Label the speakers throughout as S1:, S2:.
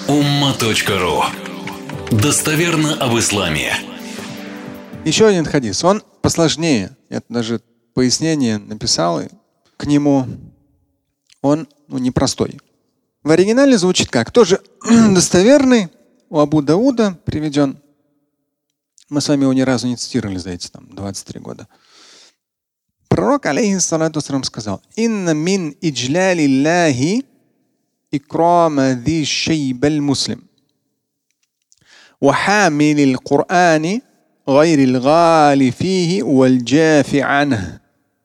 S1: umma.ru. Достоверно об исламе.
S2: Еще один хадис. Он посложнее. Я даже пояснение написал к нему. Он непростой. В оригинале звучит как? Тоже достоверный. У Абу Дауда приведен. Мы с вами его ни разу не цитировали за эти 23 года. Пророк, алейхиссалату вассалам, сказал: «Инна мин иджлялиллахи икрама ди шейбаль муслим. وحامل القرآن غير الغال فيه والجاف عنه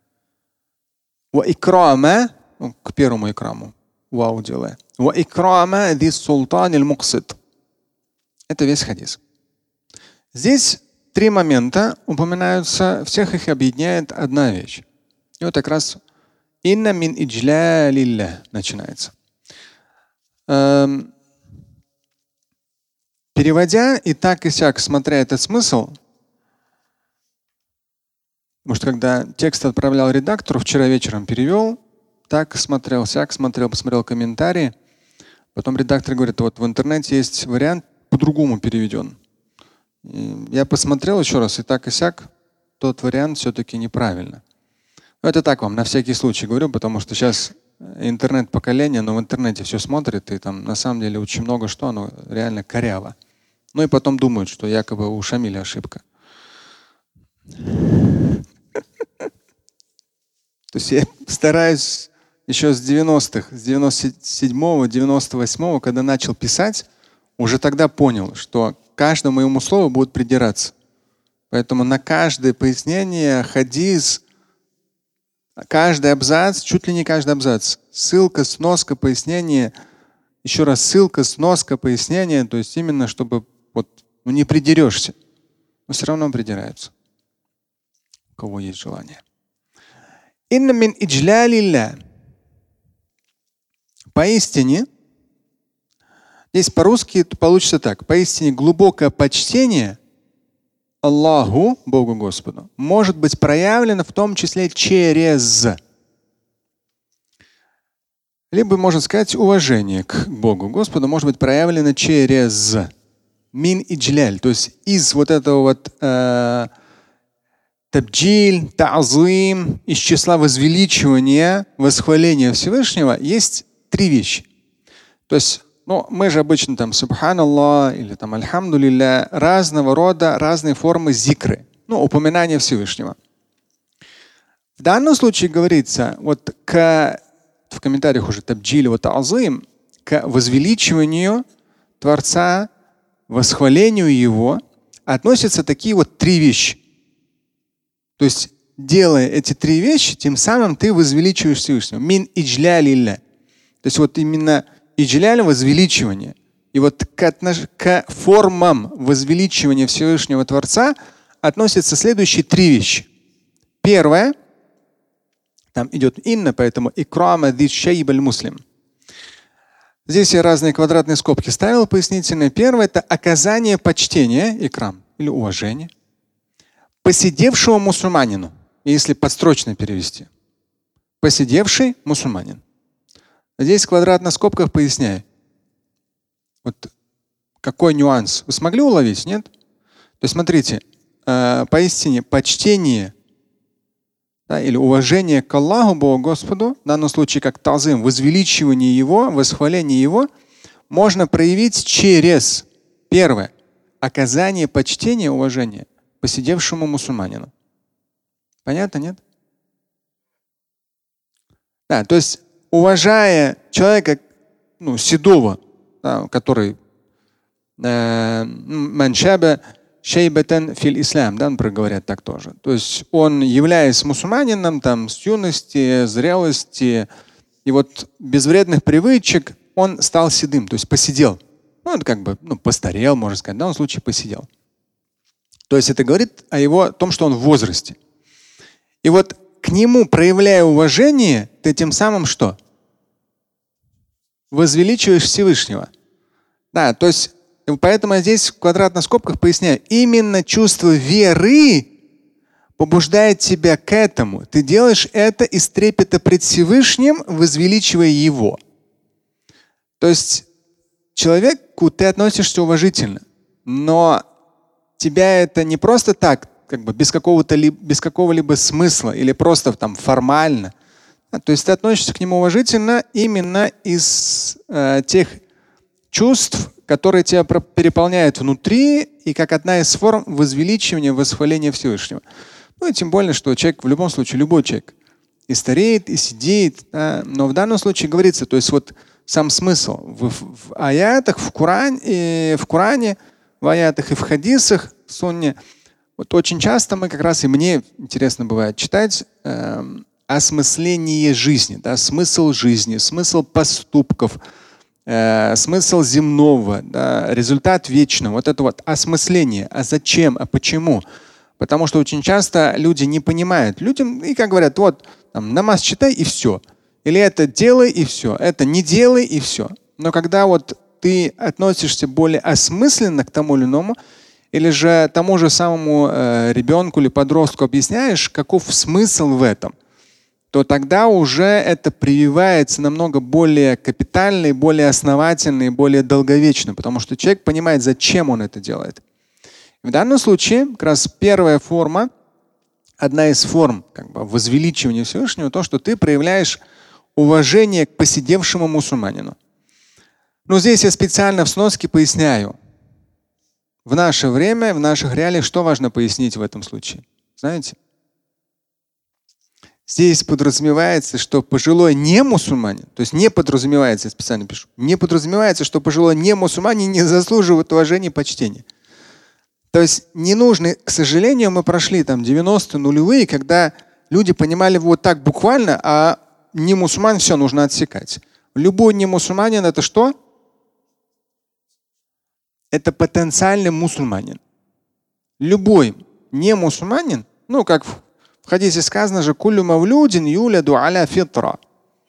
S2: وإكرام к первому икраму вау делая وإكرام ذي السلطان المقسط». Это весь хадис. Здесь три момента упоминаются, всех их объединяет одна вещь. И вот как раз «Инна мин иджлялиллах» начинается. Переводя и так и сяк, смотря этот смысл, может, когда текст отправлял редактору, вчера вечером перевел, так смотрел, сяк смотрел, посмотрел комментарии. Потом редактор говорит: вот в интернете есть вариант по-другому переведен. И я посмотрел еще раз, и так и сяк, тот вариант все-таки неправильно. Но это так вам, на всякий случай говорю, потому что сейчас интернет-поколение, но в интернете все смотрит, и там на самом деле очень много что, оно реально коряво. Ну и потом думают, что якобы у Шамиля ошибка. То есть я стараюсь еще с 90-х, с 97-го, 98-го, когда начал писать, уже тогда понял, что каждому моему слову будут придираться. Поэтому на каждое пояснение, хадис, каждый абзац, чуть ли не каждый абзац, ссылка, сноска, пояснение, еще раз ссылка, сноска, пояснение, то есть именно чтобы не придерешься, но все равно придираются, у кого есть желание. Инна мин иджлялилля. Поистине, здесь по-русски получится так: поистине глубокое почтение Аллаху, Богу Господу, может быть проявлено в том числе через. Либо можно сказать, уважение к Богу Господу может быть проявлено через мин иджляль, то есть из вот этого вот табджиль, та'зим, из числа возвеличивания, восхваления Всевышнего есть три вещи. То есть, мы же обычно там субханаллах или там альхамдулилля, разного рода, разные формы зикры, упоминания Всевышнего. В данном случае говорится, в комментариях уже табджиль, та'зим, к возвеличиванию Творца, восхвалению Его относятся такие вот три вещи. То есть, делая эти три вещи, тем самым ты возвеличиваешь Всевышнего. Мин иджлялилля. То есть именно иджляль — возвеличивание. И к формам возвеличивания Всевышнего Творца относятся следующие три вещи. Первое, там идет инна, поэтому икрама ди шейбаль муслим. Здесь я разные квадратные скобки ставил пояснительные. Первое — это оказание почтения, икрам, или уважения посидевшему мусульманину, если подстрочно перевести. Посидевший мусульманин. Здесь в квадратных скобках поясняю. Какой нюанс? Вы смогли уловить, нет? То есть смотрите, поистине почтение, или уважение к Аллаху, Богу Господу, в данном случае как тазим, возвеличивание Его, восхваление Его, можно проявить через, первое, оказание почтения, уважения посидевшему мусульманину. Понятно, нет? Да, то есть уважая человека, седого, который маншаба шейбатан фил ислам, говорят так тоже. То есть он, являясь мусульманином, с юности, зрелости и без вредных привычек, он стал седым, то есть посидел. Постарел, можно сказать, в данном случае посидел. То есть это говорит о том, что он в возрасте. И к нему, проявляя уважение, ты тем самым что? Возвеличиваешь Всевышнего. Да, то есть поэтому я здесь в квадратных скобках поясняю. Именно чувство веры побуждает тебя к этому. Ты делаешь это из трепета пред Всевышним, возвеличивая Его. То есть человеку ты относишься уважительно, но тебя это не просто так, как бы без какого-либо смысла или просто там формально. То есть ты относишься к нему уважительно именно из тех чувств, которые тебя переполняют внутри, и как одна из форм возвеличивания, восхваления Всевышнего. Ну и тем более, что человек в любом случае, любой человек, и стареет, и сидеет. Да? Но в данном случае говорится, то есть вот сам смысл в аятах, в Коране, в аятах и в хадисах, в сунне. Вот очень часто мы как раз, и мне интересно бывает читать осмысление жизни, да? Смысл жизни, смысл поступков, смысл земного, да? Результат вечного. Вот это вот осмысление. А зачем? А почему? Потому что очень часто люди не понимают. Людям, и как говорят, вот там, намаз читай и все. Или это делай и все. Это не делай и все. Но когда вот ты относишься более осмысленно к тому или иному, или же тому же самому ребенку или подростку объясняешь, каков смысл в этом, то тогда уже это прививается намного более капитально, и более основательно и более долговечно, потому что человек понимает, зачем он это делает. В данном случае как раз первая форма, одна из форм как бы возвеличивания Всевышнего, то, что ты проявляешь уважение к посидевшему мусульманину. Но здесь я специально в сноске поясняю. В наше время, в наших реалиях, что важно пояснить в этом случае? Знаете? Здесь подразумевается, что пожилой не мусульманин, то есть не подразумевается, я специально пишу, не подразумевается, что пожилой не мусульманин не заслуживает уважения и почтения. То есть не нужно, к сожалению, мы прошли там 90-е, нулевые, когда люди понимали вот так буквально, а не мусульман все нужно отсекать. Любой не мусульманин это что? Это потенциальный мусульманин. Любой не мусульманин, ну как в хадисе сказано же, куллю мавлюдин юляду аля фитра.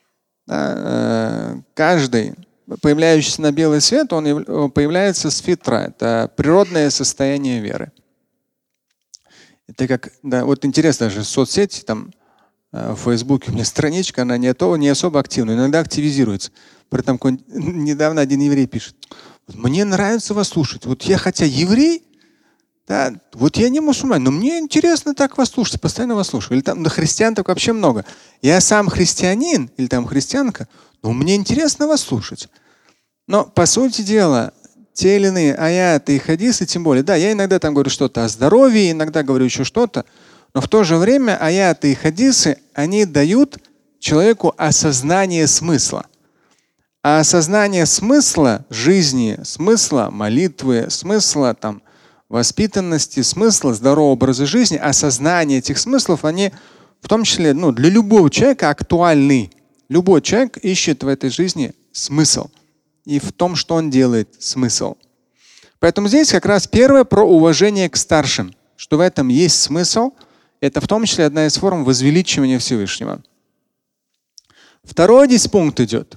S2: Каждый появляющийся на белый свет, он появляется с фитра. Это природное состояние веры. Это как, да, вот интересно же, соцсети, там в Фейсбуке у меня страничка, она не особо активна, иногда активизируется. При этом недавно один еврей пишет: мне нравится вас слушать. Вот я хотя еврей, да, вот я не мусульманин, но мне интересно так вас слушать, постоянно вас слушаю. Или там христиан так вообще много. Я сам христианин или там христианка, но мне интересно вас слушать. Но по сути дела, те или иные аяты и хадисы, тем более, да, я иногда там говорю что-то о здоровье, иногда говорю еще что-то, но в то же время аяты и хадисы, они дают человеку осознание смысла. А осознание смысла жизни, смысла молитвы, смысла там воспитанности, смысла здорового образа жизни, осознание этих смыслов, они в том числе для любого человека актуальны. Любой человек ищет в этой жизни смысл. И в том, что он делает, смысл. Поэтому здесь как раз первое про уважение к старшим, что в этом есть смысл. Это в том числе одна из форм возвеличивания Всевышнего. Второй здесь пункт идет.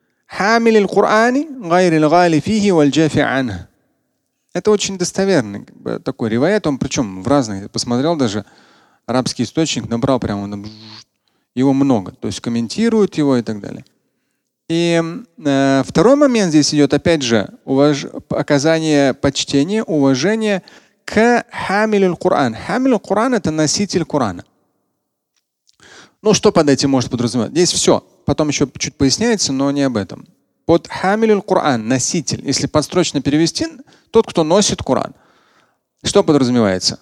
S2: Это очень достоверный такой риваят, он причем в разных, посмотрел даже арабский источник, набрал прямо его много, то есть комментируют его и так далее. И второй момент здесь идет опять же оказание почтения, уважения к хамилю Коран. Хамилю Коран — это носитель Корана. Ну что под этим может подразумевать? Здесь все. Потом еще чуть поясняется, но не об этом. Под хамилю Коран — носитель. Если подстрочно перевести, тот, кто носит Коран. Что подразумевается?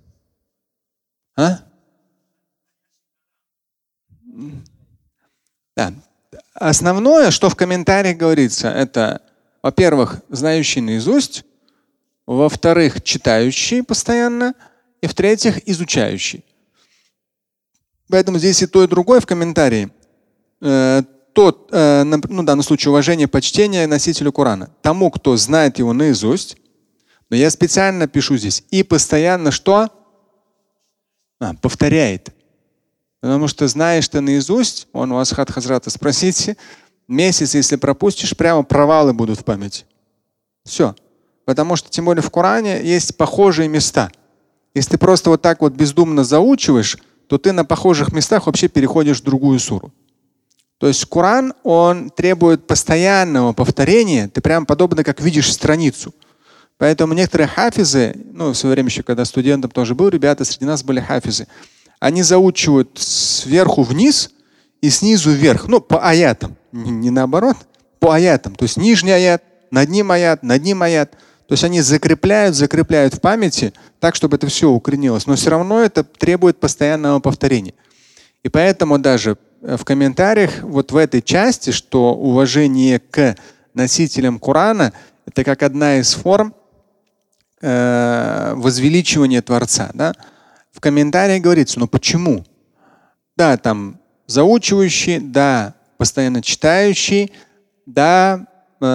S2: Да. Основное, что в комментариях говорится, это, во-первых, знающий наизусть, во-вторых, читающий постоянно, и в-третьих, изучающий. Поэтому здесь и то, и другое в комментарии. В данном случае уважение, почтение носителю Корана. Тому, кто знает его наизусть. Но я специально пишу здесь. И постоянно что? Повторяет. Потому что знаешь ты наизусть, у Асхат Хазрата спросите, месяц, если пропустишь, прямо провалы будут в памяти. Все. Потому что тем более в Коране есть похожие места. Если ты просто вот так вот бездумно заучиваешь, то ты на похожих местах вообще переходишь в другую суру. То есть Коран, он требует постоянного повторения. Ты прям подобно как видишь страницу. Поэтому некоторые хафизы, ну, в свое время еще, когда студентом тоже был, ребята среди нас были хафизы, они заучивают сверху вниз и снизу вверх. Ну, по аятам. Не наоборот, по аятам. То есть нижний аят, над ним аят, над ним аят. То есть они закрепляют в памяти так, чтобы это все укоренилось. Но все равно это требует постоянного повторения. И поэтому даже в комментариях вот в этой части, что уважение к носителям Корана – это как одна из форм возвеличивания Творца. Да? В комментариях говорится, ну почему? Да, там заучивающий, да, постоянно читающий, да,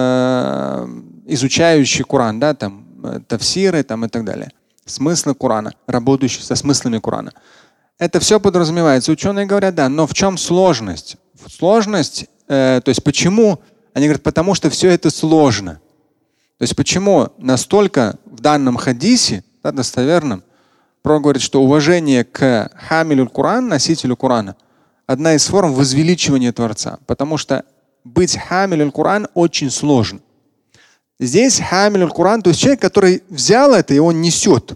S2: изучающий Коран, да, там тафсиры там, и так далее. Смыслы Корана, работающий со смыслами Корана. Это все подразумевается. Ученые говорят, да, но в чем сложность? Сложность, то есть почему? Они говорят, потому что все это сложно. То есть почему настолько в данном хадисе, да, достоверном, Пророк говорит, что уважение к хамилю Коран, носителю Корана, одна из форм возвеличивания Творца. Потому что быть хамилю Коран очень сложно. Здесь хамилю Коран, то есть человек, который взял это и он несет.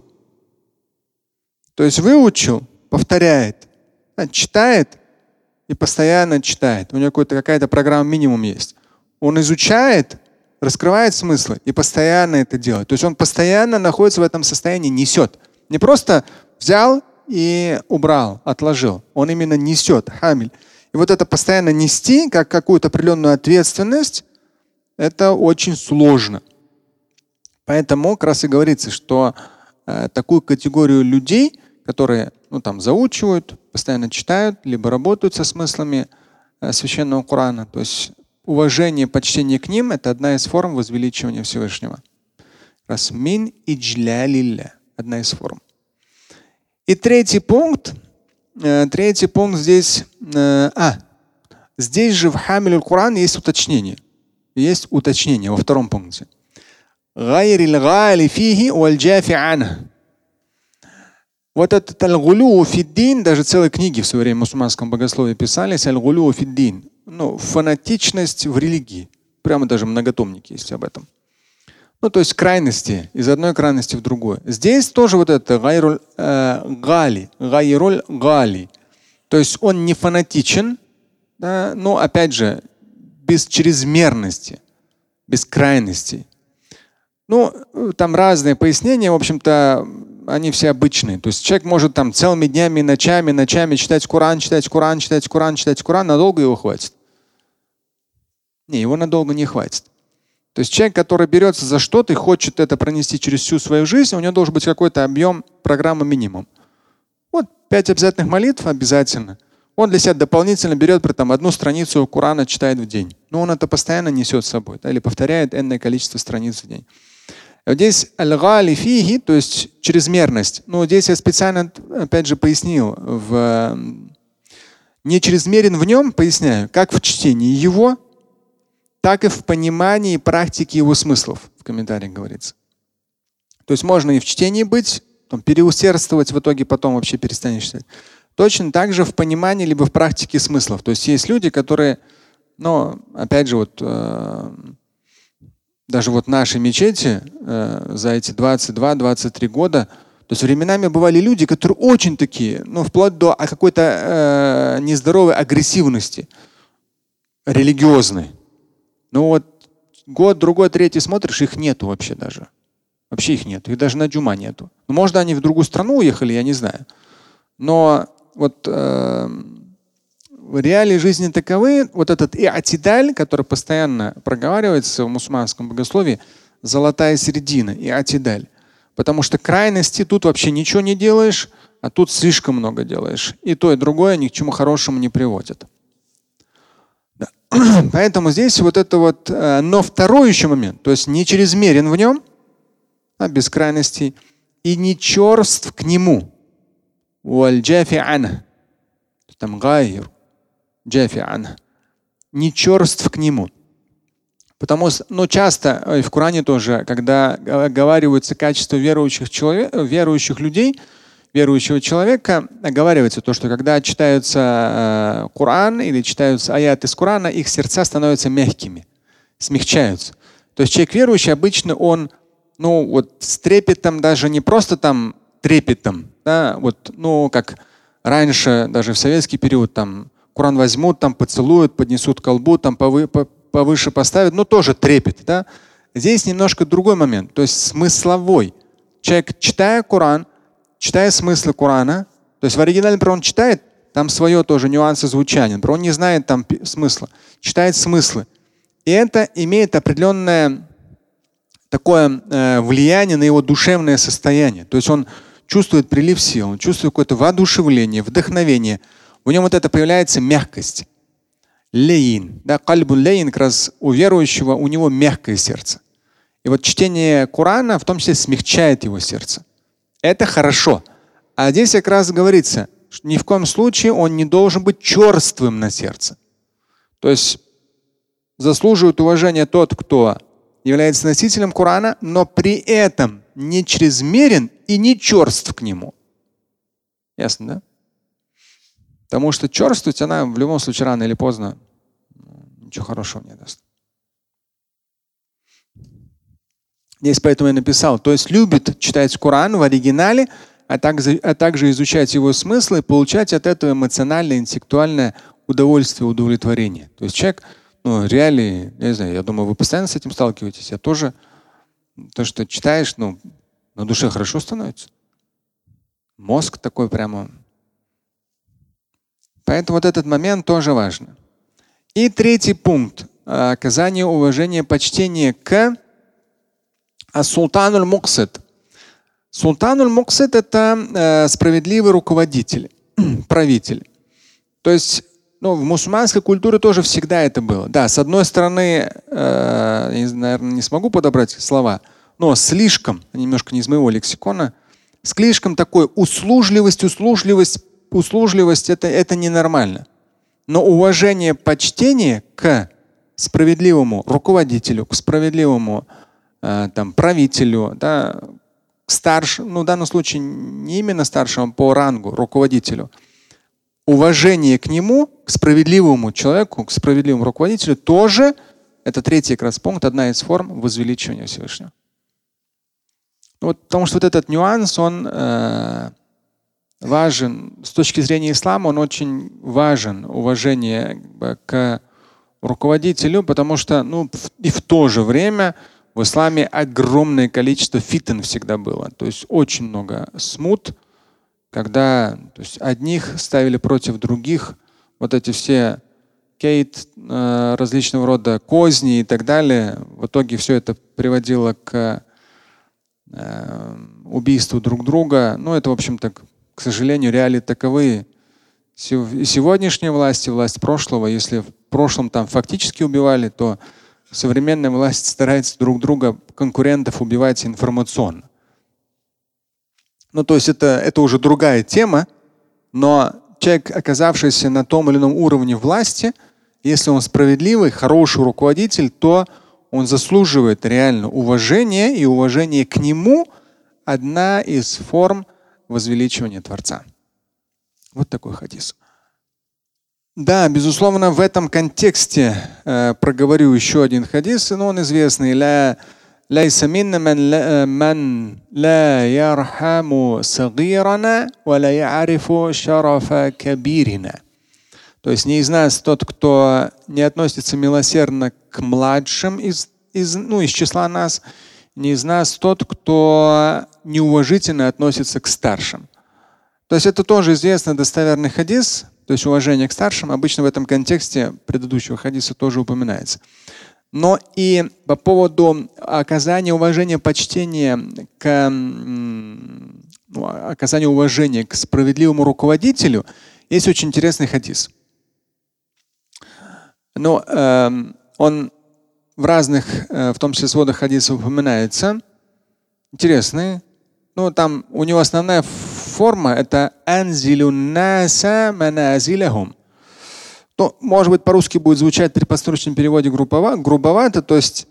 S2: То есть выучил, повторяет, читает и постоянно читает. У него какая-то программа минимум есть. Он изучает, раскрывает смыслы и постоянно это делает. То есть он постоянно находится в этом состоянии, несет. Не просто взял и убрал, отложил. Он именно несет, хамиль. И вот это постоянно нести, как какую-то определенную ответственность, это очень сложно. Поэтому как раз и говорится, что такую категорию людей, которые там заучивают, постоянно читают, либо работают со смыслами священного Корана, то есть уважение, почтение к ним – это одна из форм возвеличивания Всевышнего. Расмин иджлялилля – одна из форм. И третий пункт здесь. Здесь же в хамиль Коран есть уточнение. Есть уточнение во втором пункте. Вот этот аль-гулю фиддин, даже целые книги в свое время в мусульманском богословии писались, аль-гулю фиддин, фанатичность в религии. Прямо даже многотомники есть об этом. То есть крайности, из одной крайности в другую. Здесь тоже вот это гайруль гали. То есть он не фанатичен, да, но опять же без чрезмерности, без крайностей. Там разные пояснения, в общем-то, они все обычные. То есть человек может там целыми днями, ночами читать Коран, надолго его хватит? Не, его надолго не хватит. То есть человек, который берется за что-то и хочет это пронести через всю свою жизнь, у него должен быть какой-то объем программы минимум. 5 обязательных молитв обязательно. Он для себя дополнительно берет одну страницу Корана, читает в день. Но он это постоянно несет с собой, да, или повторяет энное количество страниц в день. Здесь аль-гали фиги, то есть чрезмерность. Здесь я специально, опять же, пояснил. Не чрезмерен в нем, поясняю, как в чтении его, так и в понимании и практике его смыслов, в комментариях говорится. То есть можно и в чтении быть, переусердствовать, в итоге потом вообще перестанешь читать. Точно так же в понимании либо в практике смыслов. То есть есть люди, которые, опять же, даже наши мечети за эти 22-23 года, то есть временами бывали люди, которые очень такие, вплоть до какой-то нездоровой агрессивности, религиозной. Год, другой, третий смотришь, их нету вообще даже. Вообще их нету. Их даже на джума нету. Может, они в другую страну уехали, я не знаю. Но реалии жизни таковы. Этот иатидаль, который постоянно проговаривается в мусульманском богословии, золотая середина, иатидаль. Потому что крайности тут вообще ничего не делаешь, а тут слишком много делаешь. И то, и другое ни к чему хорошему не приводит. Да. Поэтому здесь но второй еще момент, то есть не чрезмерен в нем, без крайностей, и не черств к нему. Не черств к нему. Потому что часто в Коране тоже, когда оговариваются качества верующих людей, верующего человека оговаривается то, что когда читаются Коран или читаются аяты из Корана, их сердца становятся мягкими, смягчаются. То есть человек верующий обычно он, с трепетом, даже не просто там трепетом, да, как раньше, даже в советский период, там Коран возьмут, там поцелуют, поднесут к колбу, там повыше поставят, тоже трепет, да. Здесь немножко другой момент, то есть смысловой. Человек, читая Коран, читая смыслы Корана, то есть в оригинале, например, он читает, там свое тоже нюансы звучания, например, он не знает там смысла, читает смыслы. И это имеет определенное такое влияние на его душевное состояние. То есть он чувствует прилив сил, он чувствует какое-то воодушевление, вдохновение. В нем вот это появляется мягкость. Лейн. Да, кальбун лейн, как раз у верующего, у него мягкое сердце. И вот чтение Корана в том числе смягчает его сердце. Это хорошо. А здесь как раз говорится, что ни в коем случае он не должен быть черствым на сердце. То есть заслуживает уважения тот, кто является носителем Корана, но при этом не чрезмерен и не черств к нему. Ясно, да? Потому что черствость, она в любом случае рано или поздно ничего хорошего не даст. Здесь поэтому я написал, то есть любит читать Коран в оригинале, а также изучать его смысл и получать от этого эмоциональное, интеллектуальное удовольствие, удовлетворение. То есть человек, реалии, я не знаю, я думаю, вы постоянно с этим сталкиваетесь. Я тоже, то, что читаешь, на душе хорошо становится. Мозг такой прямо. Поэтому вот этот момент тоже важно. И третий пункт. Оказание уважения, почтения к Султануль Муксид. Султануль Муксид – это справедливый руководитель, правитель. То есть в мусульманской культуре тоже всегда это было. Да, с одной стороны, я, наверное, не смогу подобрать слова, но слишком, немножко не из моего лексикона, слишком такой услужливость это ненормально. Но уважение, почтение к справедливому руководителю, к справедливому правителю, да, к старшему, в данном случае не именно старшему по рангу, руководителю. Уважение к нему, к справедливому человеку, к справедливому руководителю тоже это третий как раз пункт, одна из форм возвеличивания Всевышнего. Потому что вот этот нюанс, он важен. С точки зрения ислама он очень важен, уважение к руководителю, потому что и в то же время в исламе огромное количество фитн всегда было. То есть очень много смут, когда одних ставили против других, вот эти все различного рода козни и так далее. В итоге все это приводило к убийству друг друга. Это, в общем-то, к сожалению, реалии таковы. И сегодняшняя власть, и власть прошлого, если в прошлом там фактически убивали, то современная власть старается друг друга, конкурентов, убивать информационно. То есть это уже другая тема, но человек, оказавшийся на том или ином уровне власти, если он справедливый, хороший руководитель, то он заслуживает реально уважения, и уважение к нему – одна из форм возвеличивания Творца. Вот такой хадис. Да, безусловно, в этом контексте проговорю еще один хадис, но он известный. ليس منا من لا يرحم صغيرنا ولا يعرف شرف كبيرنا. То есть не из нас тот, кто не относится милосердно к младшим из числа нас, не из нас тот, кто неуважительно относится к старшим. То есть это тоже известный достоверный хадис, то есть уважение к старшим. Обычно в этом контексте предыдущего хадиса тоже упоминается. Но и по поводу оказания уважения, почтения к оказанию уважения к справедливому руководителю есть очень интересный хадис. Он в разных, в том числе сводах хадисов, упоминается. Интересный. Там у него основная форма – это «анзилун наса маназилахум». Может быть, по-русски будет звучать при построчном переводе грубовато, то есть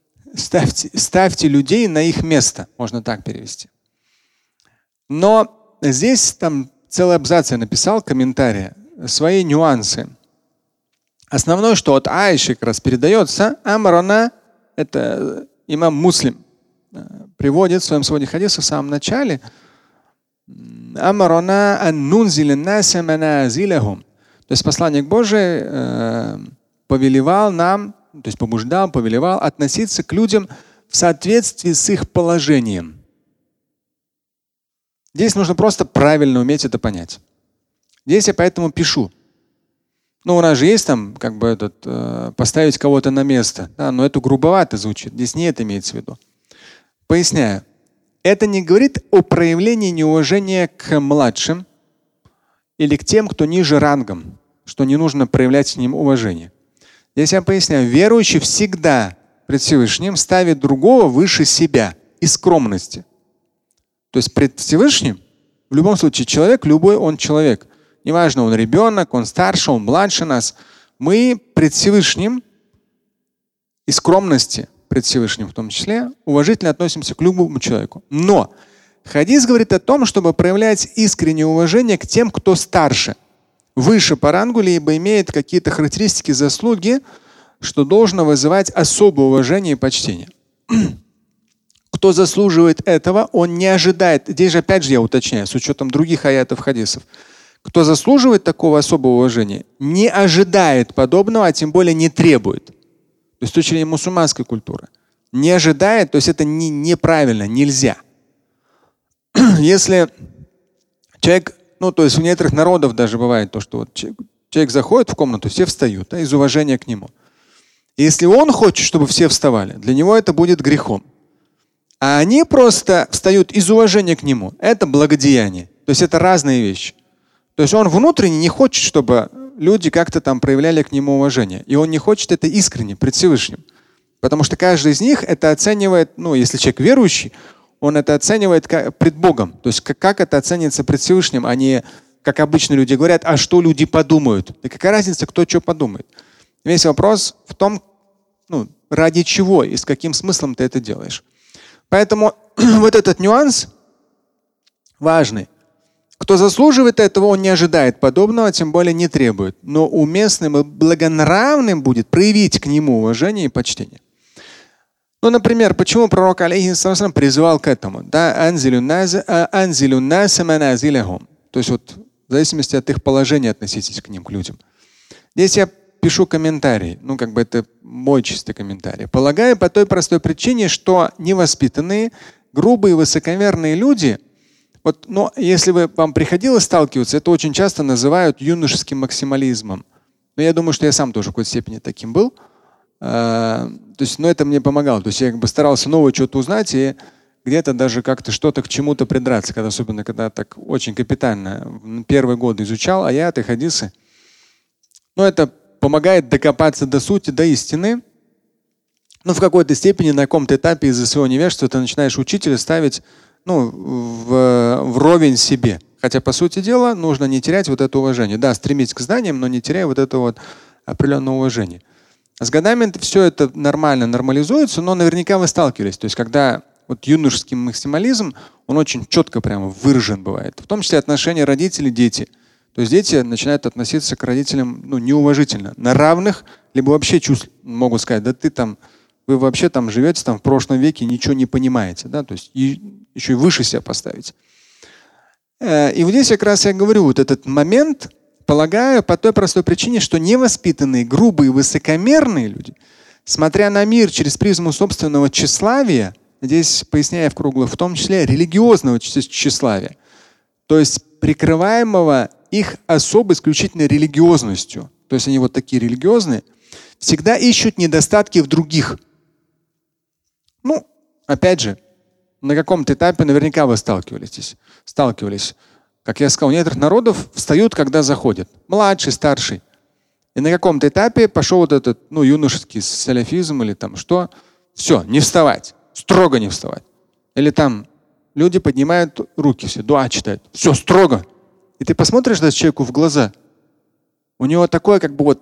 S2: ставьте людей на их место, можно так перевести. Но здесь там целый абзац я написал, комментарии, свои нюансы. Основное, что от Аиши как раз передается, амрана, это имам Муслим приводит в своем своде хадиса в самом начале, амрана ан-нунзил ан-наса маназилахум. То есть посланник Божий повелевал нам, то есть побуждал, повелевал относиться к людям в соответствии с их положением. Здесь нужно просто правильно уметь это понять. Здесь я поэтому пишу. У нас же есть там как бы поставить кого-то на место, да, но это грубовато звучит. Здесь не это имеется в виду. Поясняю. Это не говорит о проявлении неуважения к младшим или к тем, кто ниже рангом, что не нужно проявлять к ним уважение. Здесь я поясняю. Верующий всегда пред Всевышним ставит другого выше себя из скромности. То есть пред Всевышним в любом случае человек, любой он человек. Неважно, он ребенок, он старше, он младше нас. Мы пред Всевышним из скромности, пред Всевышним в том числе, уважительно относимся к любому человеку. Но хадис говорит о том, чтобы проявлять искреннее уважение к тем, кто старше, выше по рангу, либо имеет какие-то характеристики, заслуги, что должно вызывать особое уважение и почтение. Кто заслуживает этого, он не ожидает. Здесь же опять же я уточняю, с учетом других аятов хадисов. Кто заслуживает такого особого уважения, не ожидает подобного, а тем более не требует. То есть с точки зрения мусульманской культуры. Не ожидает, то есть это неправильно, нельзя. Если человек, то есть у некоторых народов даже бывает то, что человек заходит в комнату, все встают, да, из уважения к нему. И если он хочет, чтобы все вставали, для него это будет грехом. А они просто встают из уважения к нему. Это благодеяние. То есть это разные вещи. То есть он внутренне не хочет, чтобы люди как-то там проявляли к нему уважение. И он не хочет это искренне, пред Всевышним. Потому что каждый из них это оценивает, если человек верующий, он это оценивает пред Богом. То есть как это оценивается пред Всевышним, а не, как обычно люди говорят, а что люди подумают. Да какая разница, кто что подумает. Весь вопрос в том, ради чего и с каким смыслом ты это делаешь. Поэтому вот этот нюанс важный. Кто заслуживает этого, он не ожидает подобного, тем более не требует. Но уместным и благонравным будет проявить к нему уважение и почтение. Например, почему пророк алейхиссалям призывал к этому? Да, анзилю наса маназилахум. То есть в зависимости от их положения относитесь к ним, к людям. Здесь я пишу комментарий, это мой чистый комментарий. Полагаю, по той простой причине, что невоспитанные, грубые, высокомерные люди, если вам приходилось сталкиваться, это очень часто называют юношеским максимализмом. Но я думаю, что я сам тоже в какой-то степени таким был. То есть, это мне помогало. То есть я старался новое что-то узнать и где-то даже как-то что-то к чему-то придраться, особенно когда так очень капитально первый год изучал аяты, хадисы. Это помогает докопаться до сути, до истины. В какой-то степени на каком-то этапе из-за своего невежества ты начинаешь учителя ставить вровень себе. Хотя, по сути дела, нужно не терять это уважение. Да, стремиться к знаниям, но не теряя этого определенного уважения. С годами все это нормально нормализуется, но наверняка вы сталкивались. То есть, когда юношеский максимализм, он очень четко прямо выражен бывает. В том числе отношения родители-дети. То есть дети начинают относиться к родителям неуважительно, на равных, либо вообще могут сказать, да вы вообще живете в прошлом веке, ничего не понимаете, да, то есть еще и выше себя поставить. И здесь как раз я говорю, этот момент, полагаю, по той простой причине, что невоспитанные, грубые, высокомерные люди, смотря на мир через призму собственного тщеславия, здесь поясняя в том числе религиозного тщеславия, то есть прикрываемого их особо исключительно религиозностью, то есть они такие религиозные, всегда ищут недостатки в других. Опять же, на каком-то этапе наверняка вы сталкивались. Как я сказал, у некоторых народов встают, когда заходят. Младший, старший. И на каком-то этапе пошел этот юношеский саляфизм или что. Все, не вставать. Строго не вставать. Или люди поднимают руки, все, дуа читают. Все, строго. И ты посмотришь на человеку в глаза. У него такое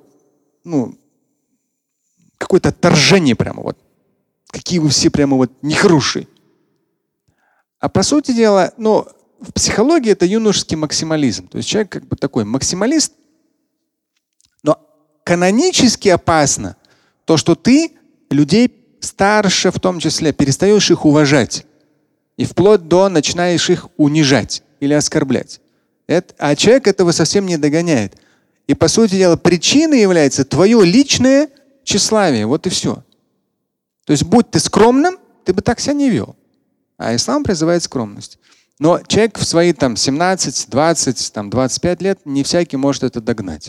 S2: какое-то отторжение прямо Какие вы все прямо нехорошие. А по сути дела, в психологии это юношеский максимализм. То есть человек как бы такой максималист, но канонически опасно то, что ты людей старше в том числе перестаешь их уважать и вплоть до начинаешь их унижать или оскорблять. А человек этого совсем не догоняет. И по сути дела причиной является твое личное тщеславие. Вот и все. То есть будь ты скромным, ты бы так себя не вел. А ислам призывает скромность. Но человек в свои 17, 20, 25 лет не всякий может это догнать.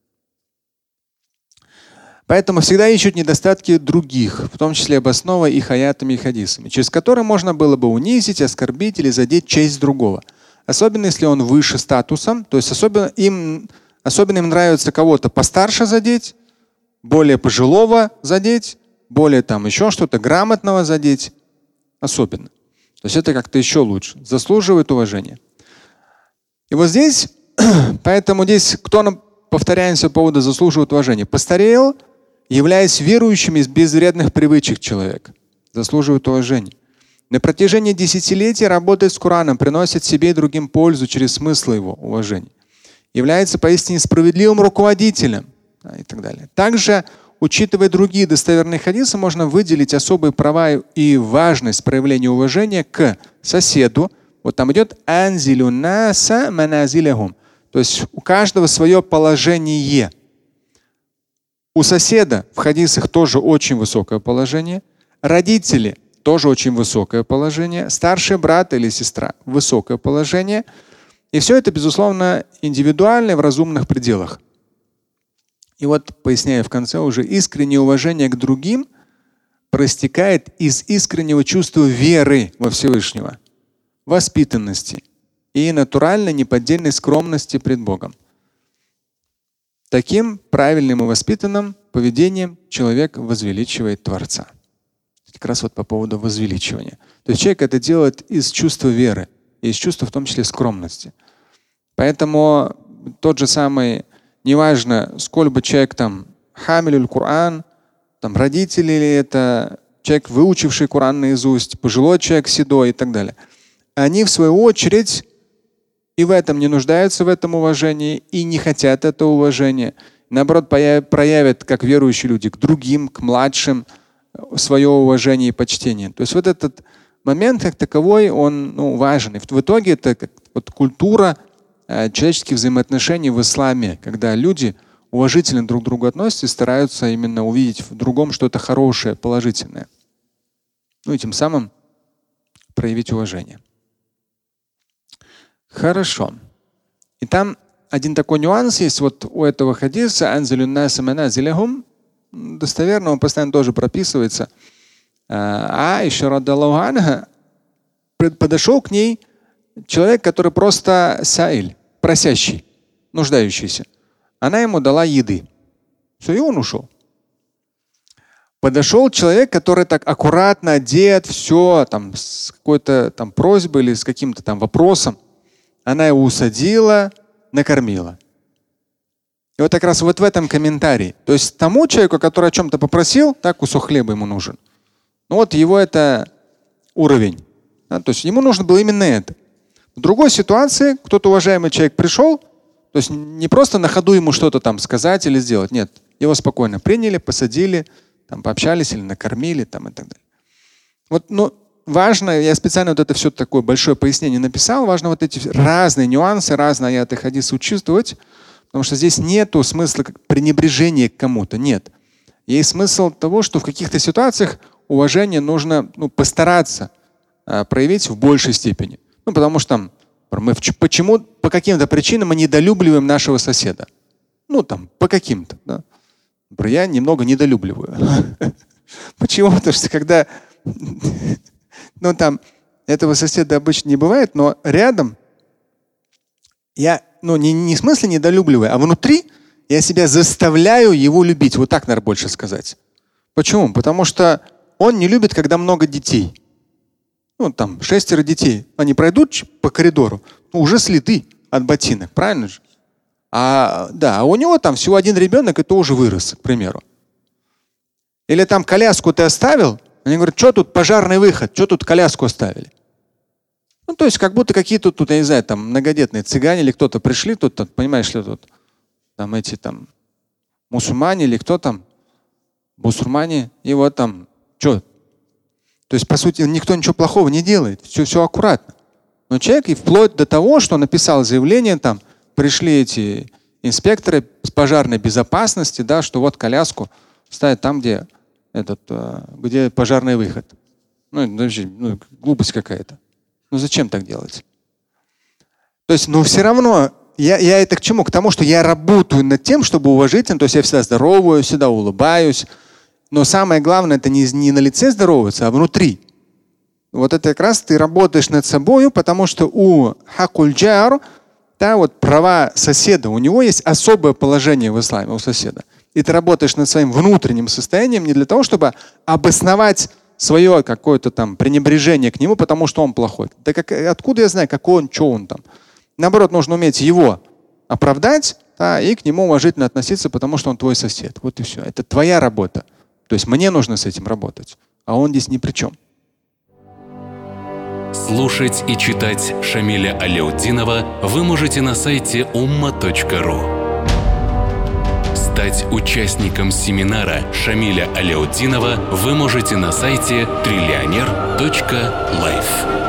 S2: Поэтому всегда ищут недостатки других, в том числе обосновывая их аятами и хадисами, через которые можно было бы унизить, оскорбить или задеть честь другого. Особенно если он выше статусом, то есть особенно им нравится кого-то постарше задеть, более пожилого задеть, более еще что-то грамотного задеть. Особенно. То есть это как-то еще лучше. Заслуживает уважения. И вот здесь, поэтому здесь, повторяемся по поводу заслуживает уважения. Постарел, являясь верующим из безвредных привычек человек. Заслуживает уважения. На протяжении десятилетий работает с Кораном, приносит себе и другим пользу через смысл его уважения. Является поистине справедливым руководителем и так далее. Также, учитывая другие достоверные хадисы, можно выделить особые права и важность проявления уважения к соседу. Вот там идет анзилю наса маназилахум. То есть у каждого свое положение. У соседа в хадисах тоже очень высокое положение. Родители тоже очень высокое положение. Старший брат или сестра – высокое положение. И все это, безусловно, индивидуально и в разумных пределах. И вот, поясняю в конце уже, искреннее уважение к другим проистекает из искреннего чувства веры во Всевышнего, воспитанности и натуральной неподдельной скромности пред Богом. Таким правильным и воспитанным поведением человек возвеличивает Творца. Как раз вот по поводу возвеличивания. То есть человек это делает из чувства веры, и из чувства в том числе скромности. Поэтому тот же самый, неважно, сколь бы человек хамилюль Коран, родители или это, человек, выучивший Коран наизусть, пожилой человек, седой и так далее. Они в свою очередь и в этом не нуждаются, в этом уважении, и не хотят этого уважения. Наоборот, проявят, как верующие люди, к другим, к младшим свое уважение и почтение. То есть вот этот момент как таковой, он важен. И в итоге это вот культура человеческих взаимоотношений в исламе, когда люди уважительно друг к другу относятся и стараются именно увидеть в другом что-то хорошее, положительное. И тем самым проявить уважение. Хорошо. И там один такой нюанс есть вот у этого хадиса «Анзилю наса маназилахум». Достоверно он постоянно тоже прописывается. Аиша радаллаху анха, подошел к ней человек, который просто саиль, просящий, нуждающийся. Она ему дала еды. Все, и он ушел. Подошел человек, который так аккуратно одет, все, с какой-то просьбой или с каким-то вопросом. Она его усадила, накормила. И вот как раз вот в этом комментарии. То есть тому человеку, который о чем-то попросил, кусок хлеба ему нужен. Вот его это уровень. То есть ему нужно было именно это. В другой ситуации кто-то уважаемый человек пришел, то есть не просто на ходу ему что-то сказать или сделать. Нет, его спокойно приняли, посадили, пообщались или накормили и так далее. Вот, важно, я специально вот это все такое большое пояснение написал, важно вот эти разные нюансы, разные аяты хадисы учувствовать, потому что здесь нету смысла пренебрежения к кому-то, нет. Есть смысл того, что в каких-то ситуациях уважение нужно постараться проявить в большей степени. Потому что мы по каким-то причинам мы недолюбливаем нашего соседа. По каким-то. Да? Я немного недолюбливаю. Почему? Потому что когда этого соседа обычно не бывает, но рядом я не в смысле недолюбливаю, а внутри я себя заставляю его любить. Вот так, наверное, больше сказать. Почему? Потому что он не любит, когда много детей. 6 детей. Они пройдут по коридору, уже следы от ботинок, правильно же? А у него всего один ребенок, и то уже вырос, к примеру. Или коляску ты оставил, они говорят, что тут пожарный выход, что тут коляску оставили? Ну, то есть как будто какие-то тут, я не знаю, там многодетные цыгане или кто-то пришли, тут, понимаешь ли, тут там эти там мусульмане или кто там, бусурмане, и вот там, что? То есть, по сути, никто ничего плохого не делает, все аккуратно. Но человек и вплоть до того, что написал заявление, там пришли эти инспекторы с пожарной безопасности, да, что вот коляску ставят там, где где пожарный выход. Ну, глупость какая-то. Ну зачем так делать? То есть, но все равно я это к чему? К тому, что я работаю над тем, чтобы уважительно, то есть я всегда здороваюсь, всегда улыбаюсь. Но самое главное, это не на лице здороваться, а внутри. Вот это как раз ты работаешь над собой, потому что у хакуль-джар, да, вот права соседа, у него есть особое положение в исламе у соседа. И ты работаешь над своим внутренним состоянием не для того, чтобы обосновать свое какое-то там пренебрежение к нему, потому что он плохой. Да откуда я знаю, какой он, что он там? Наоборот, нужно уметь его оправдать, да, и к нему уважительно относиться, потому что он твой сосед. Вот и все. Это твоя работа. То есть мне нужно с этим работать, а он здесь ни при чем.
S1: Слушать и читать Шамиля Аляутдинова вы можете на сайте umma.ru. Стать участником семинара Шамиля Аляутдинова вы можете на сайте trillioner.life.